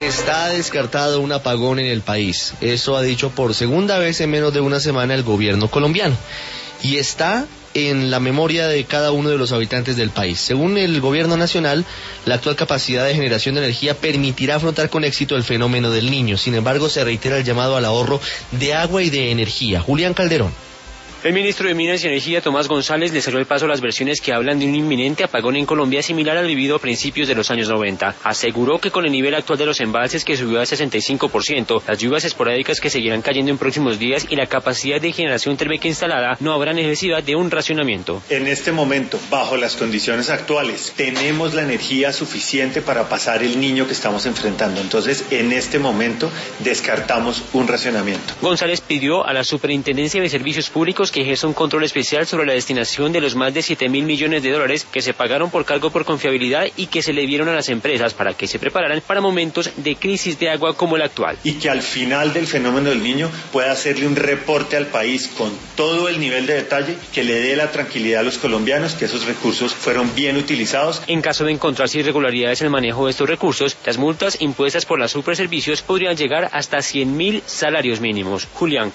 Está descartado un apagón en el país. Eso ha dicho por segunda vez en menos de una semana el gobierno colombiano. Y está en la memoria de cada uno de los habitantes del país. Según el gobierno nacional, la actual capacidad de generación de energía permitirá afrontar con éxito el fenómeno del Niño. Sin embargo, se reitera el llamado al ahorro de agua y de energía. Julián Calderón. El ministro de Minas y Energía, Tomás González, le cerró el paso a las versiones que hablan de un inminente apagón en Colombia similar al vivido a principios de los años 90. Aseguró que con el nivel actual de los embalses, que subió al 65%, las lluvias esporádicas que seguirán cayendo en próximos días y la capacidad de generación térmica instalada, no habrá necesidad de un racionamiento. En este momento, bajo las condiciones actuales, tenemos la energía suficiente para pasar el Niño que estamos enfrentando. Entonces, en este momento, descartamos un racionamiento. González pidió a la Superintendencia de Servicios Públicos que ejerza un control especial sobre la destinación de los más de 7.000 millones de dólares que se pagaron por cargo por confiabilidad y que se le dieron a las empresas para que se prepararan para momentos de crisis de agua como el actual. Y que al final del fenómeno del Niño pueda hacerle un reporte al país con todo el nivel de detalle que le dé la tranquilidad a los colombianos que esos recursos fueron bien utilizados. En caso de encontrarse irregularidades en el manejo de estos recursos, las multas impuestas por la Superservicios podrían llegar hasta 100.000 salarios mínimos. Julián